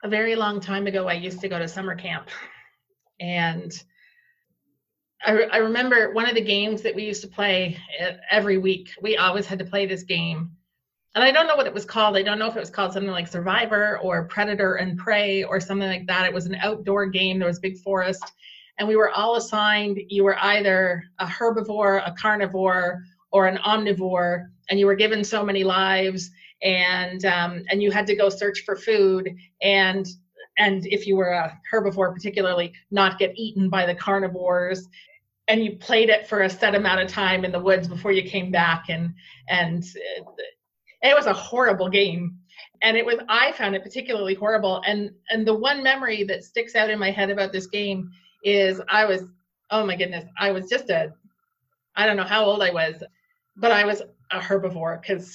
A very long time ago, I used to go to summer camp. And I remember one of the games that we used to play every week. We always had to play this game. And I don't know what it was called. I don't know if it was called something like Survivor or Predator and Prey or something like that. It was an outdoor game. There was a big forest. And we were all assigned, you were either a herbivore, a carnivore, or an omnivore. And you were given so many lives. And you had to go search for food. And if you were a herbivore particularly, not get eaten by the carnivores. And you played it for a set amount of time in the woods before you came back. And it was a horrible game. And I found it particularly horrible. And the one memory that sticks out in my head about this game is oh my goodness, I was I don't know how old I was, but I was a herbivore because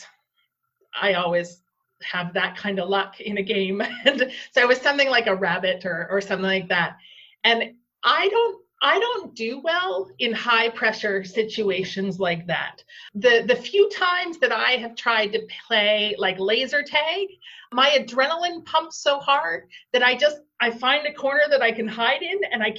I always have that kind of luck in a game. And so it was something like a rabbit or something like that. And I don't do well in high pressure situations like that. The few times that I have tried to play like laser tag, my adrenaline pumps so hard that I find a corner that I can hide in, and I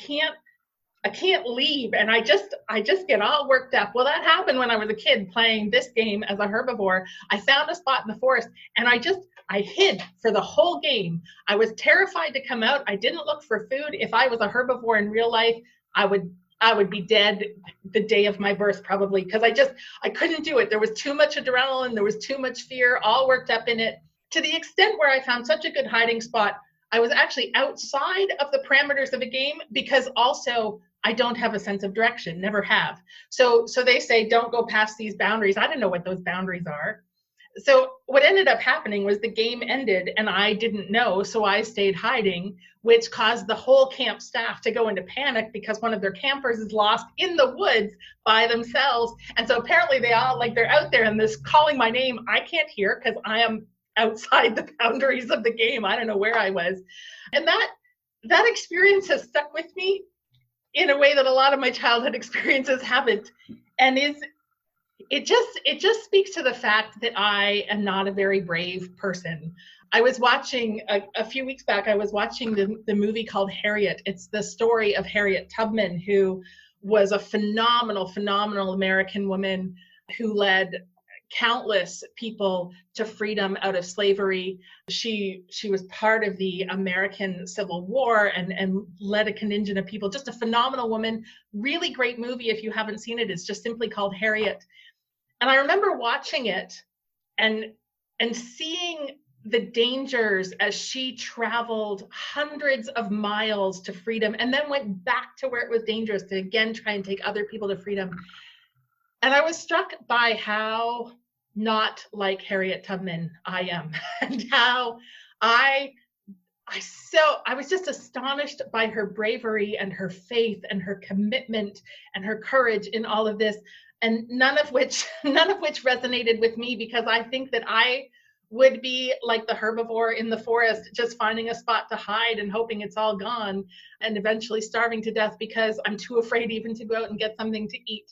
can't leave, and I just get all worked up. Well, that happened when I was a kid playing this game as a herbivore. I found a spot in the forest, and I hid for the whole game. I was terrified to come out. I didn't look for food. If I was a herbivore in real life, I would be dead the day of my birth probably, because I couldn't do it. There was too much adrenaline, there was too much fear, all worked up in it, to the extent where I found such a good hiding spot. I was actually outside of the parameters of a game, because also I don't have a sense of direction, never have. So they say don't go past these boundaries. I didn't know what those boundaries are. So what ended up happening was the game ended and I didn't know, so I stayed hiding, which caused the whole camp staff to go into panic because one of their campers is lost in the woods by themselves. And so apparently they're out there and this calling my name, I can't hear because I am outside the boundaries of the game. I don't know where I was. And that experience has stuck with me in a way that a lot of my childhood experiences haven't. And it just speaks to the fact that I am not a very brave person. I was watching a few weeks back, I was watching the movie called Harriet. It's the story of Harriet Tubman, who was a phenomenal American woman who led countless people to freedom out of slavery. She was part of the American Civil War and led a contingent of people. Just a phenomenal woman. Really great movie. If you haven't seen it, it's just simply called Harriet. And I remember watching it and seeing the dangers as she traveled hundreds of miles to freedom and then went back to where it was dangerous to again try and take other people to freedom. And I was struck by how not like Harriet Tubman I am, and how I was just astonished by her bravery and her faith and her commitment and her courage in all of this, and none of which resonated with me, because I think that I would be like the herbivore in the forest, just finding a spot to hide and hoping it's all gone and eventually starving to death because I'm too afraid even to go out and get something to eat.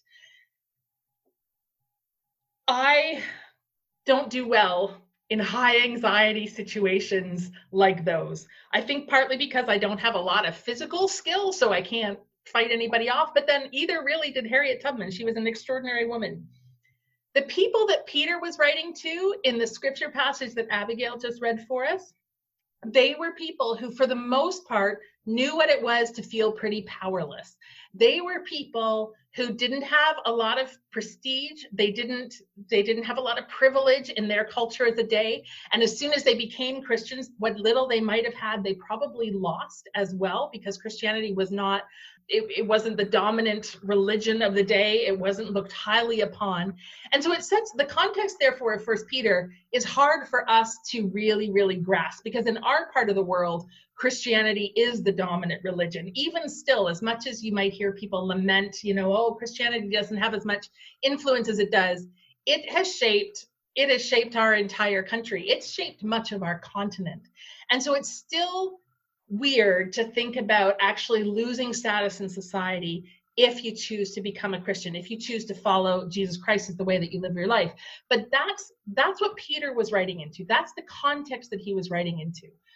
I don't do well in high anxiety situations like those. I think partly because I don't have a lot of physical skill, so I can't fight anybody off, but then either really did Harriet Tubman. She was an extraordinary woman. The people that Peter was writing to in the scripture passage that Abigail just read for us, they were people who, for the most part, knew what it was to feel pretty powerless. They were people who didn't have a lot of prestige. They didn't have a lot of privilege in their culture of the day. And as soon as they became Christians, what little they might have had, they probably lost as well, because Christianity was not, it wasn't the dominant religion of the day. It wasn't looked highly upon. And so it sets the context, therefore, of First Peter is hard for us to really, really grasp, because in our part of the world, Christianity is the dominant religion. Even still, as much as you might hear people lament, oh, Christianity doesn't have as much influence as it does, it has shaped our entire country. It's shaped much of our continent. And so it's still weird to think about actually losing status in society if you choose to become a Christian, if you choose to follow Jesus Christ as the way that you live your life. But that's what Peter was writing into. That's the context that he was writing into.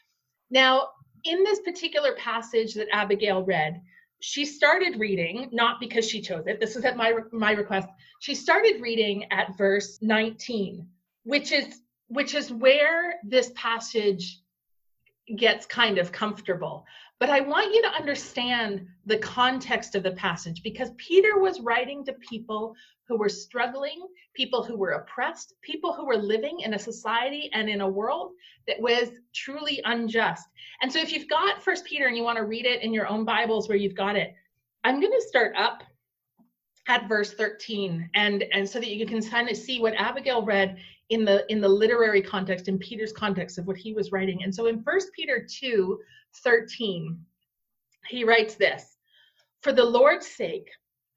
Now, in this particular passage that Abigail read, she started reading, not because she chose it, this is at my request. She started reading at verse 19, which is where this passage gets kind of comfortable. But I want you to understand the context of the passage, because Peter was writing to people who were struggling, people who were oppressed, people who were living in a society and in a world that was truly unjust. And so if you've got First Peter and you want to read it in your own Bibles where you've got it, I'm going to start up at verse 13, and so that you can kind of see what Abigail read in the literary context, in Peter's context of what he was writing. And so in 1 Peter 2:13, he writes this: "For the Lord's sake,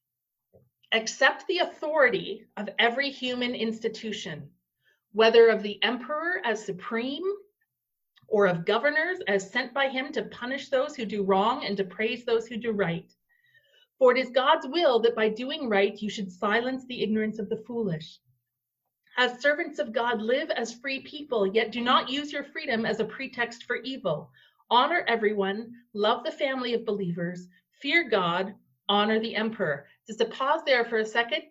accept the authority of every human institution, whether of the emperor as supreme, or of governors as sent by him to punish those who do wrong and to praise those who do right. For it is God's will that by doing right you should silence the ignorance of the foolish. As servants of God, live as free people, yet do not use your freedom as a pretext for evil. Honor everyone, love the family of believers, fear God, honor the emperor." Just to pause there for a second,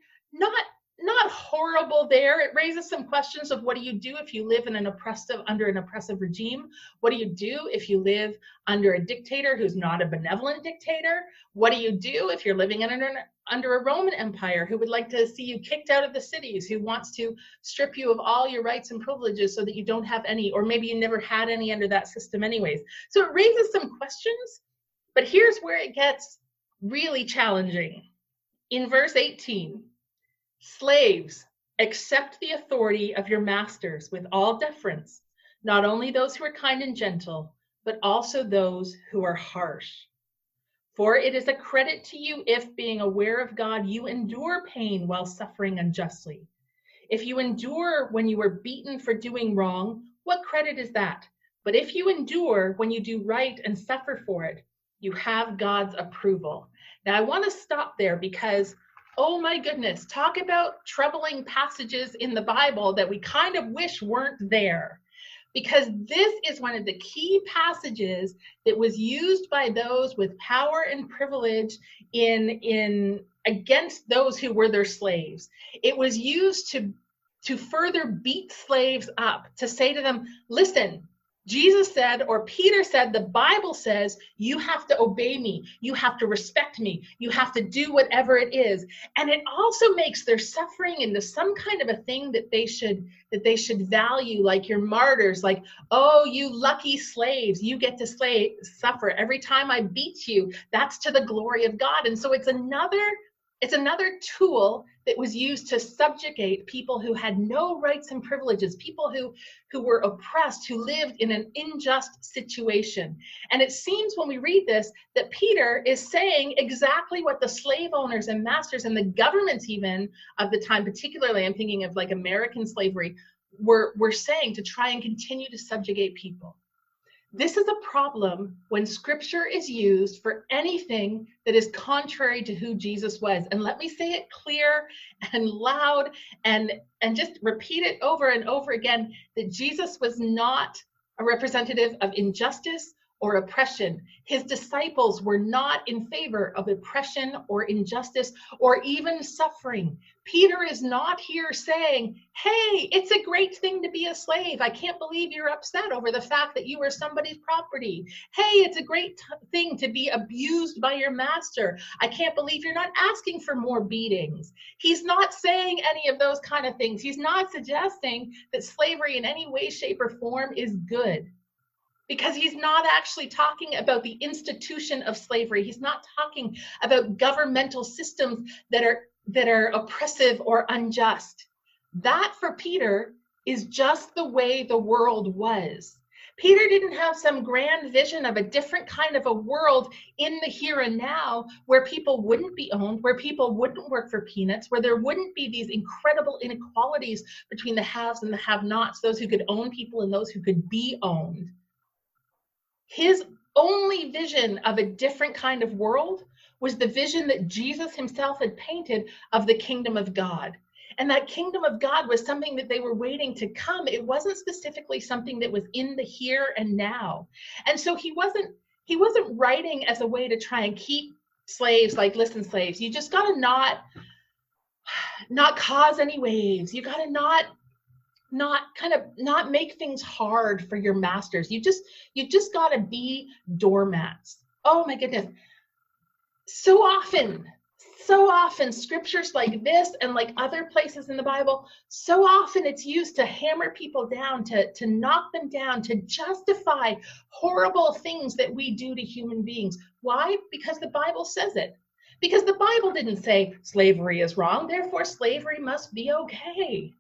not horrible there. It raises some questions of what do you do if you live in under an oppressive regime? What do you do if you live under a dictator who's not a benevolent dictator? What do you do if you're living under a Roman Empire who would like to see you kicked out of the cities, who wants to strip you of all your rights and privileges so that you don't have any, or maybe you never had any under that system anyways? So it raises some questions, but here's where it gets really challenging. In verse 18, "Slaves, accept the authority of your masters with all deference, not only those who are kind and gentle, but also those who are harsh. For it is a credit to you if, being aware of God, you endure pain while suffering unjustly. If you endure when you are beaten for doing wrong, what credit is that? But if you endure when you do right and suffer for it, you have God's approval." Now I want to stop there because, oh my goodness, talk about troubling passages in the Bible that we kind of wish weren't there. Because this is one of the key passages that was used by those with power and privilege in against those who were their slaves. It was used to further beat slaves up, to say to them, listen, Jesus said, or Peter said, the Bible says you have to obey me, you have to respect me, you have to do whatever it is. And it also makes their suffering into some kind of a thing that they should value, like your martyrs, like, oh, you lucky slaves, you get to suffer. Every time I beat you, that's to the glory of God. And so it's another tool that was used to subjugate people who had no rights and privileges, people who were oppressed, who lived in an unjust situation. And it seems when we read this that Peter is saying exactly what the slave owners and masters and the governments even of the time, particularly I'm thinking of like American slavery, were saying to try and continue to subjugate people. This is a problem when scripture is used for anything that is contrary to who Jesus was. And let me say it clear and loud and just repeat it over and over again, that Jesus was not a representative of injustice or oppression. His disciples were not in favor of oppression or injustice or even suffering. Peter is not here saying, hey, it's a great thing to be a slave. I can't believe you're upset over the fact that you were somebody's property. Hey, it's a great thing to be abused by your master. I can't believe you're not asking for more beatings. He's not saying any of those kind of things. He's not suggesting that slavery in any way, shape, or form is good, because he's not actually talking about the institution of slavery. He's not talking about governmental systems that are oppressive or unjust. That, for Peter, is just the way the world was. Peter didn't have some grand vision of a different kind of a world in the here and now, where people wouldn't be owned, where people wouldn't work for peanuts, where there wouldn't be these incredible inequalities between the haves and the have-nots, those who could own people and those who could be owned. His only vision of a different kind of world was the vision that Jesus himself had painted of the kingdom of God. And that kingdom of God was something that they were waiting to come. It wasn't specifically something that was in the here and now. And so he wasn't writing as a way to try and keep slaves like, listen, slaves, you just got to not cause any waves. You got to not make things hard for your masters. You just got to be doormats. Oh my goodness. So often scriptures like this and like other places in the Bible, so often it's used to hammer people down, to knock them down, to justify horrible things that we do to human beings. Why? Because the Bible says it. Because the Bible didn't say slavery is wrong, therefore slavery must be okay.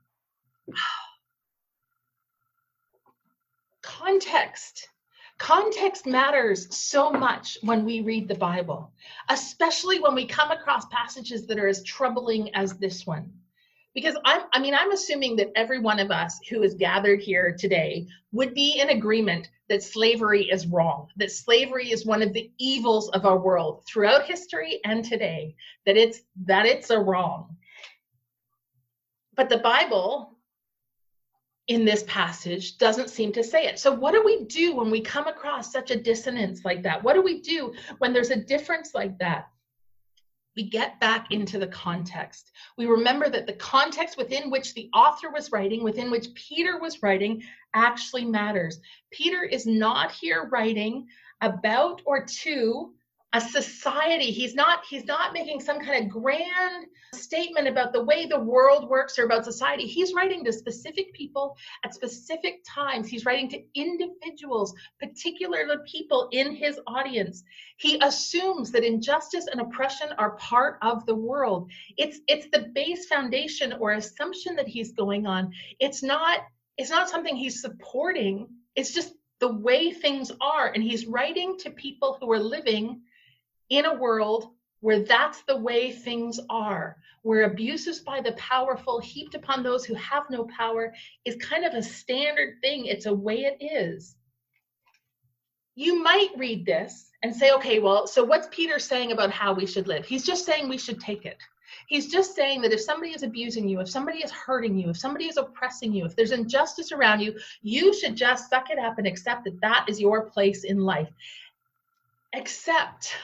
Context matters so much when we read the Bible, especially when we come across passages that are as troubling as this one. Because I'm assuming that every one of us who is gathered here today would be in agreement that slavery is wrong, that slavery is one of the evils of our world throughout history and today, that it's a wrong. But the Bible in this passage doesn't seem to say it. So what do we do when we come across such a dissonance like that? What do we do when there's a difference like that? We get back into the context. We remember that the context within which the author was writing, within which Peter was writing, actually matters. Peter is not here writing about or to a society. He's not making some kind of grand statement about the way the world works or about society. He's writing to specific people at specific times. He's writing to individuals, particularly people in his audience. He assumes that injustice and oppression are part of the world. It's the base foundation or assumption that he's going on. It's not something he's supporting. It's just the way things are. And he's writing to people who are living in a world where that's the way things are, where abuses by the powerful heaped upon those who have no power is kind of a standard thing. It's a way it is. You might read this and say, okay, well, so what's Peter saying about how we should live? He's just saying we should take it. He's just saying that if somebody is abusing you, if somebody is hurting you, if somebody is oppressing you, if there's injustice around you, you should just suck it up and accept that that is your place in life. Except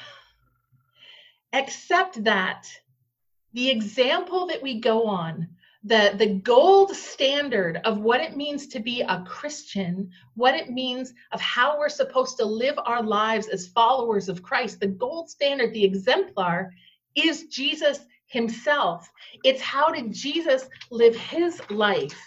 that the example that we go on, the gold standard of what it means to be a Christian, what it means of how we're supposed to live our lives as followers of Christ, the gold standard, the exemplar, is Jesus himself. It's how did Jesus live his life?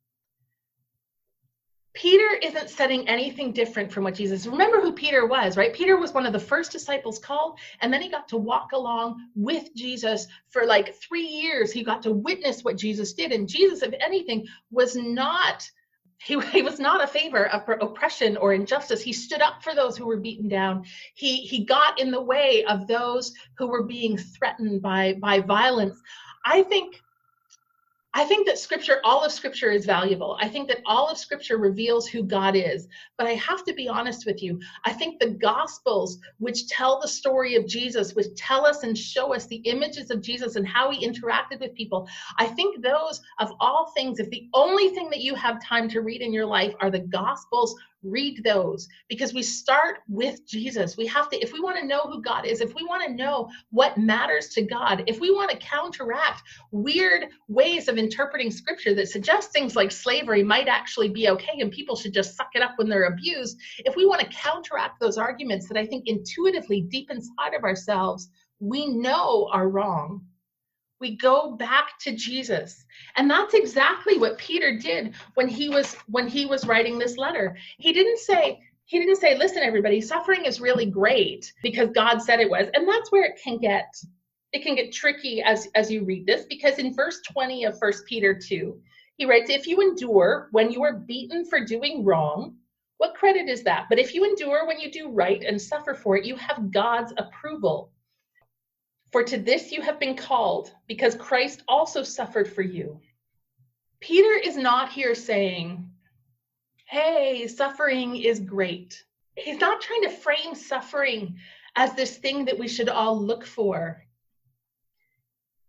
Peter isn't setting anything different from what Jesus. Remember who Peter was, right? Peter was one of the first disciples called, and then he got to walk along with Jesus for like 3 years. He got to witness what Jesus did, and Jesus, if anything, was not he was not a favor of oppression or injustice. He stood up for those who were beaten down. He got in the way of those who were being threatened by violence. I think that scripture, all of scripture is valuable. I think that all of scripture reveals who God is. But I have to be honest with you. I think the gospels, which tell the story of Jesus, which tell us and show us the images of Jesus and how he interacted with people, I think those of all things, if the only thing that you have time to read in your life are the gospels, read those, because we start with Jesus. We have to, if we want to know who God is, if we want to know what matters to God, if we want to counteract weird ways of interpreting scripture that suggest things like slavery might actually be okay and people should just suck it up when they're abused, if we want to counteract those arguments that I think intuitively deep inside of ourselves we know are wrong, we go back to Jesus. And that's exactly what Peter did when he was writing this letter. He didn't say, listen, everybody, suffering is really great because God said it was. And that's where it can get tricky as you read this, because in verse 20 of 1 Peter 2, he writes, if you endure when you are beaten for doing wrong, what credit is that? But if you endure when you do right and suffer for it, you have God's approval. For to this you have been called, because Christ also suffered for you. Peter is not here saying, hey, suffering is great. He's not trying to frame suffering as this thing that we should all look for.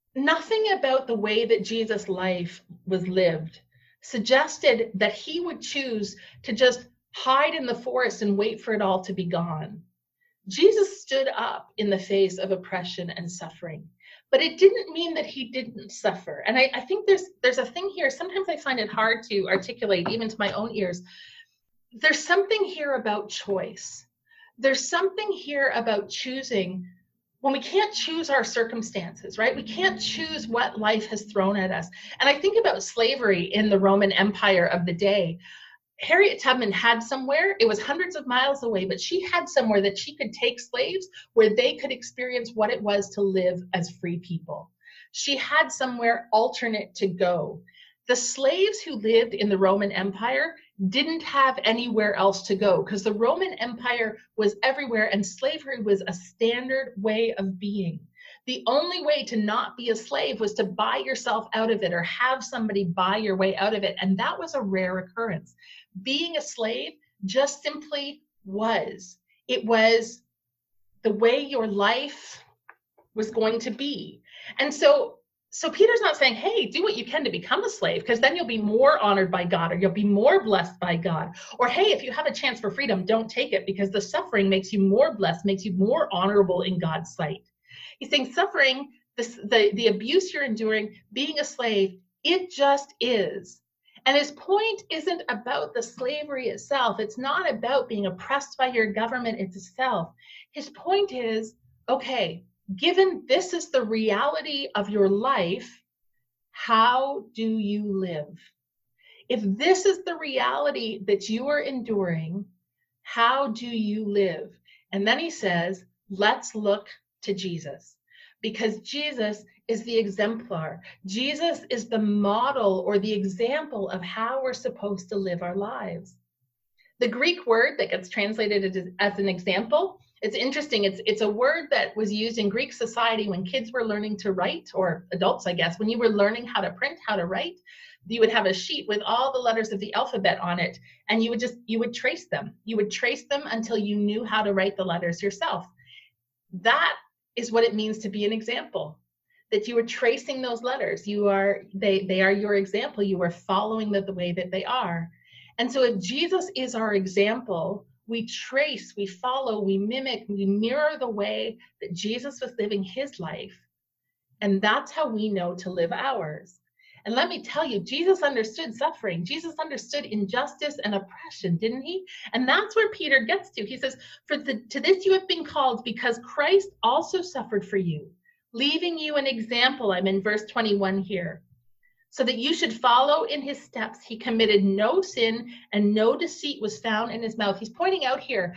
nothing about the way that Jesus' life was lived suggested that he would choose to just hide in the forest and wait for it all to be gone. Jesus stood up in the face of oppression and suffering, but it didn't mean that he didn't suffer. And I think there's a thing here. Sometimes I find it hard to articulate, even to my own ears. There's something here about choice. There's something here about choosing when we can't choose our circumstances, right? We can't choose what life has thrown at us. And I think about slavery in the Roman Empire of the day. Harriet Tubman had somewhere, it was hundreds of miles away, but she had somewhere that she could take slaves where they could experience what it was to live as free people. She had somewhere alternate to go. The slaves who lived in the Roman Empire didn't have anywhere else to go because the Roman Empire was everywhere and slavery was a standard way of being. The only way to not be a slave was to buy yourself out of it or have somebody buy your way out of it. And that was a rare occurrence. Being a slave just simply was. It was the way your life was going to be. And so Peter's not saying, hey, do what you can to become a slave, because then you'll be more honored by God, or you'll be more blessed by God. Or, hey, if you have a chance for freedom, don't take it, because the suffering makes you more blessed, makes you more honorable in God's sight. He's saying suffering, the abuse you're enduring, being a slave, it just is. And his point isn't about the slavery itself. It's not about being oppressed by your government itself. His point is, okay, given this is the reality of your life, how do you live? If this is the reality that you are enduring, how do you live? And then he says, let's look to Jesus, because Jesus is the exemplar. Jesus is the model or the example of how we're supposed to live our lives. The Greek word that gets translated as an example, it's interesting. It's a word that was used in Greek society when kids were learning to write, or adults, I guess, when you were learning how to print, how to write. You would have a sheet with all the letters of the alphabet on it, and you would trace them. You would trace them until you knew how to write the letters yourself. That is what it means to be an example, that you are tracing those letters. They are your example. You are following the way that they are. And so if Jesus is our example, we trace, we follow, we mimic, we mirror the way that Jesus was living his life. And that's how we know to live ours. And let me tell you, Jesus understood suffering. Jesus understood injustice and oppression, didn't he? And that's where Peter gets to. He says, to this you have been called, because Christ also suffered for you, leaving you an example. I'm in verse 21 here. So that you should follow in his steps. He committed no sin, and no deceit was found in his mouth. He's pointing out here,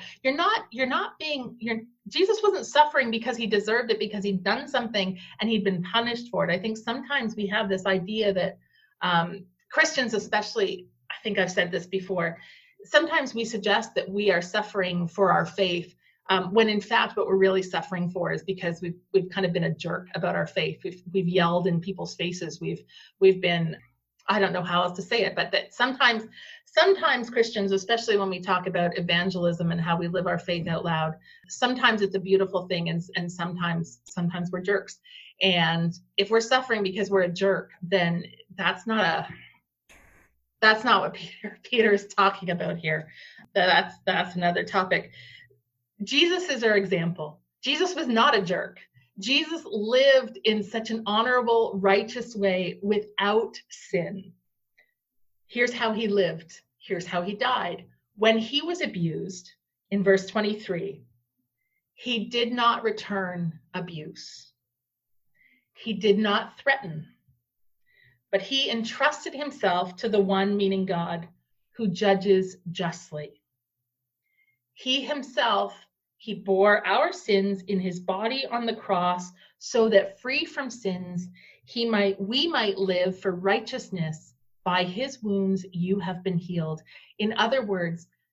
Jesus wasn't suffering because he deserved it, because he'd done something and he'd been punished for it. I think sometimes we have this idea that Christians especially, I think I've said this before, sometimes we suggest that we are suffering for our faith, when in fact what we're really suffering for is because we've kind of been a jerk about our faith. We've yelled in people's faces. We've been, I don't know how else to say it, but that sometimes Christians, especially when we talk about evangelism and how we live our faith out loud, sometimes it's a beautiful thing, and sometimes we're jerks. And if we're suffering because we're a jerk, then that's not what Peter is talking about here. That's another topic. Jesus is our example. Jesus was not a jerk. Jesus lived in such an honorable, righteous way without sin. Here's how he lived. Here's how he died. When he was abused, in verse 23, he did not return abuse. He did not threaten, but he entrusted himself to the one, meaning God, who judges justly. He himself, he bore our sins in his body on the cross, so that free from sins, we might live for righteousness. By his wounds you have been healed. In other words,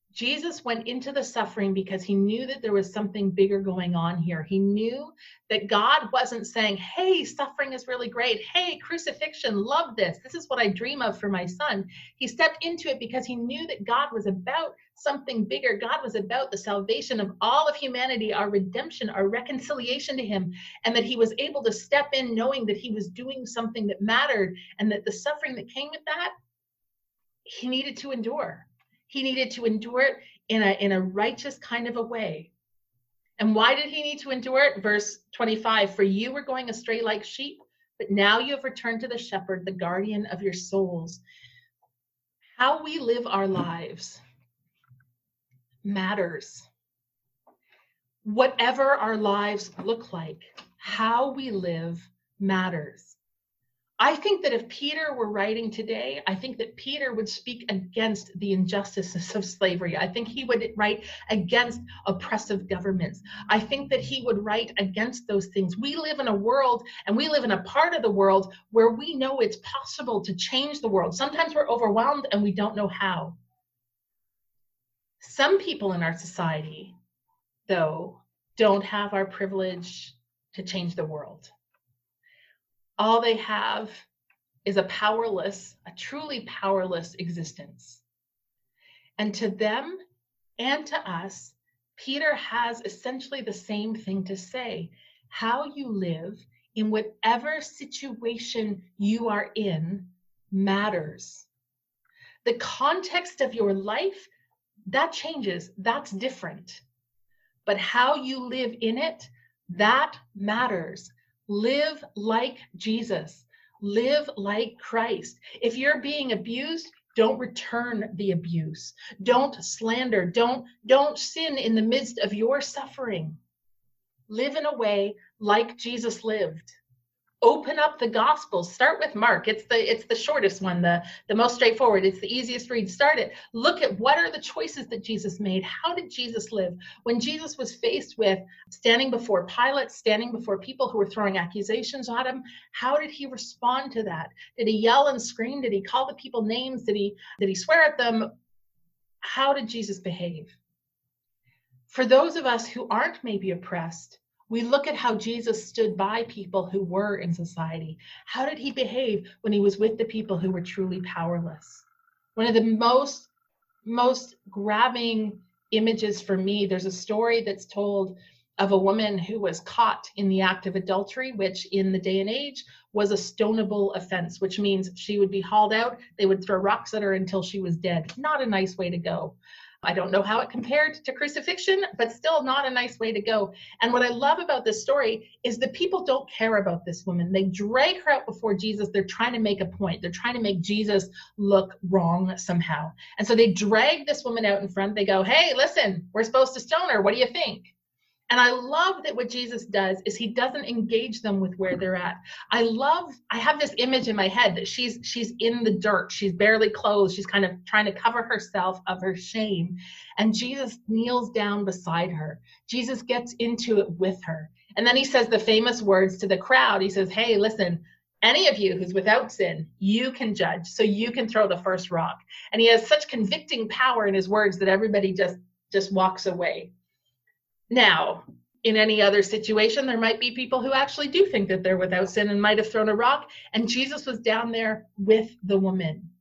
Jesus went into the suffering because he knew that there was something bigger going on here. He knew that God wasn't saying, hey, suffering is really great. Hey, crucifixion, love this. This is what I dream of for my son. He stepped into it because he knew that God was about something bigger. God was about the salvation of all of humanity, our redemption, our reconciliation to him, and that he was able to step in knowing that he was doing something that mattered, and that the suffering that came with that, he needed to endure. He needed to endure it in a righteous kind of a way. And why did he need to endure it? Verse 25, for you were going astray like sheep, but now you have returned to the shepherd, the guardian of your souls. How we live our lives matters. Whatever our lives look like, how we live matters. I think that if Peter were writing today, I think that Peter would speak against the injustices of slavery. I think he would write against oppressive governments. I think that he would write against those things. We live in a world, and we live in a part of the world where we know it's possible to change the world. Sometimes we're overwhelmed and we don't know how. Some people in our society, though, don't have our privilege to change the world. All they have is a truly powerless existence. And to them and to us, Peter has essentially the same thing to say. How you live in whatever situation you are in matters. The context of your life, that changes, that's different. But how you live in it, that matters. Live like Jesus. Live like Christ. If you're being abused, don't return the abuse. Don't slander. Don't sin in the midst of your suffering. Live in a way like Jesus lived. Open up the Gospels. Start with Mark. It's the shortest one, the most straightforward. It's the easiest read. Start it. Look at what are the choices that Jesus made. How did Jesus live? When Jesus was faced with standing before Pilate, standing before people who were throwing accusations at him, how did he respond to that? Did he yell and scream? Did he call the people names? Did he swear at them? How did Jesus behave? For those of us who aren't maybe oppressed, we look at how Jesus stood by people who were in society. How did he behave when he was with the people who were truly powerless? One of the most grabbing images for me, there's a story that's told of a woman who was caught in the act of adultery, which in the day and age was a stonable offense, which means she would be hauled out. They would throw rocks at her until she was dead. Not a nice way to go. I don't know how it compared to crucifixion, but still not a nice way to go. And what I love about this story is that people don't care about this woman. They drag her out before Jesus. They're trying to make a point. They're trying to make Jesus look wrong somehow. And so they drag this woman out in front. They go, hey, listen, we're supposed to stone her. What do you think? And I love that what Jesus does is he doesn't engage them with where they're at. I have this image in my head that she's in the dirt. She's barely clothed. She's kind of trying to cover herself of her shame. And Jesus kneels down beside her. Jesus gets into it with her. And then he says the famous words to the crowd. He says, hey, listen, any of you who's without sin, you can judge. So you can throw the first rock. And he has such convicting power in his words that everybody just walks away. Now, in any other situation, there might be people who actually do think that they're without sin and might have thrown a rock, and Jesus was down there with the woman.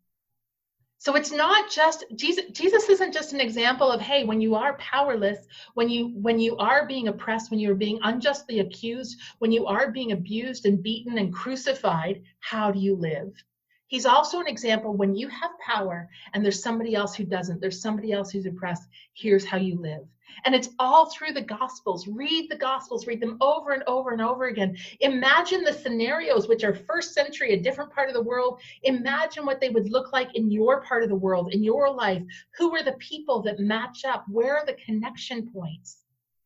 So it's not just, Jesus isn't just an example of, hey, when you are powerless, when you are being oppressed, when you're being unjustly accused, when you are being abused and beaten and crucified, how do you live? He's also an example when you have power and there's somebody else who doesn't, there's somebody else who's oppressed, here's how you live. And it's all through the Gospels. Read the Gospels, read them over and over and over again. Imagine the scenarios, which are first century, a different part of the world. Imagine what they would look like in your part of the world, in your life. Who are the people that match up? Where are the connection points?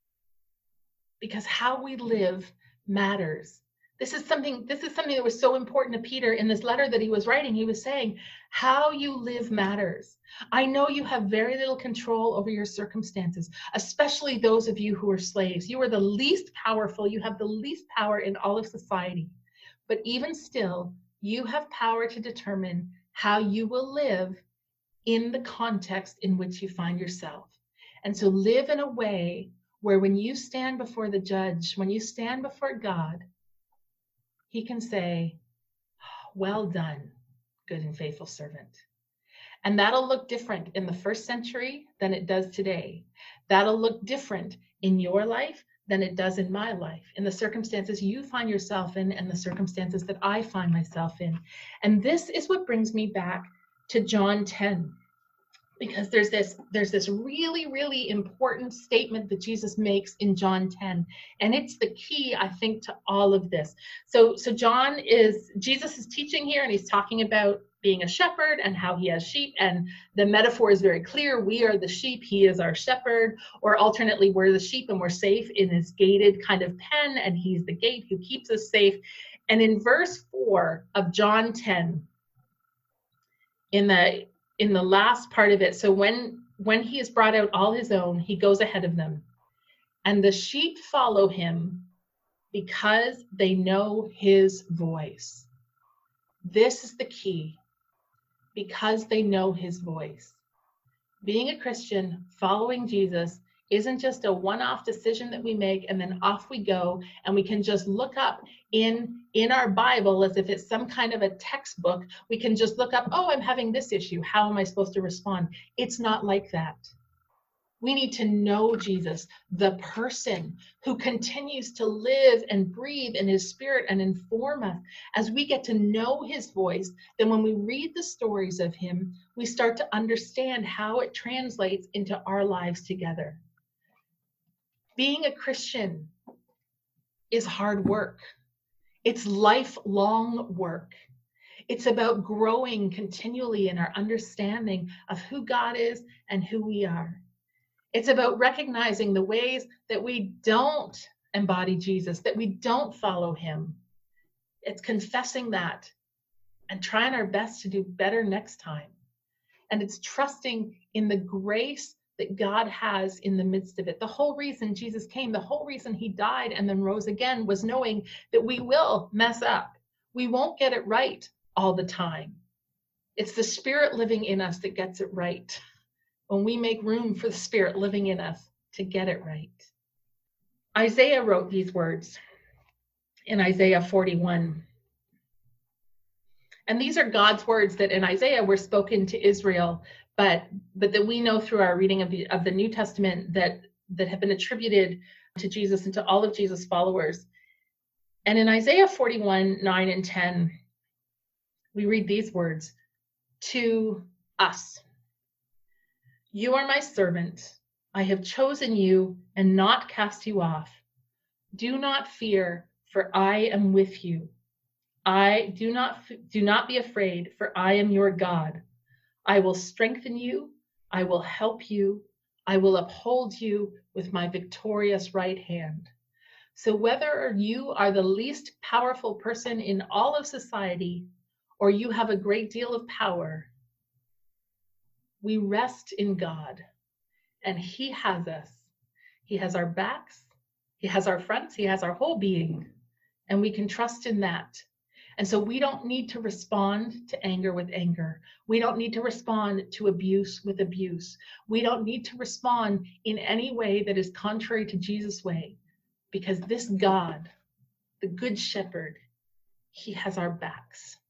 Because how we live matters. This is something that was so important to Peter in this letter that he was writing. He was saying, how you live matters. I know you have very little control over your circumstances, especially those of you who are slaves. You are the least powerful. You have the least power in all of society. But even still, you have power to determine how you will live in the context in which you find yourself. And so live in a way where when you stand before the judge, when you stand before God, he can say, well done, good and faithful servant. And that'll look different in the first century than it does today. That'll look different in your life than it does in my life, in the circumstances you find yourself in and the circumstances that I find myself in. And this is what brings me back to John 10. Because there's this really, really important statement that Jesus makes in John 10. And it's the key, I think, to all of this. So Jesus is teaching here, and he's talking about being a shepherd and how he has sheep. And the metaphor is very clear. We are the sheep, he is our shepherd. Or alternately, we're the sheep and we're safe in his gated kind of pen, and he's the gate who keeps us safe. And in verse 4 of John 10, in the last part of it, so when he has brought out all his own, he goes ahead of them, and the sheep follow him because they know his voice. This is the key, because they know his voice. Being a Christian, following Jesus, isn't just a one-off decision that we make and then off we go, and we can just look up in our Bible as if it's some kind of a textbook. We can just look up, oh, I'm having this issue. How am I supposed to respond? It's not like that. We need to know Jesus, the person who continues to live and breathe in his spirit and inform us. As we get to know his voice, then when we read the stories of him, we start to understand how it translates into our lives together. Being a Christian is hard work. It's lifelong work. It's about growing continually in our understanding of who God is and who we are. It's about recognizing the ways that we don't embody Jesus, that we don't follow him. It's confessing that and trying our best to do better next time. And it's trusting in the grace that God has in the midst of it. The whole reason Jesus came, the whole reason he died and then rose again, was knowing that we will mess up. We won't get it right all the time. It's the Spirit living in us that gets it right, when we make room for the Spirit living in us to get it right. Isaiah wrote these words in Isaiah 41. And these are God's words that in Isaiah were spoken to Israel, but that we know through our reading of the New Testament that have been attributed to Jesus and to all of Jesus' followers. And in Isaiah 41, 9 and 10, we read these words to us. You are my servant. I have chosen you and not cast you off. Do not fear, for I am with you. Do not be afraid, for I am your God. I will strengthen you. I will help you. I will uphold you with my victorious right hand. So whether you are the least powerful person in all of society, or you have a great deal of power, we rest in God, and he has us. He has our backs. He has our fronts. He has our whole being, and we can trust in that. And so we don't need to respond to anger with anger. We don't need to respond to abuse with abuse. We don't need to respond in any way that is contrary to Jesus' way, because this God, the Good Shepherd, he has our backs.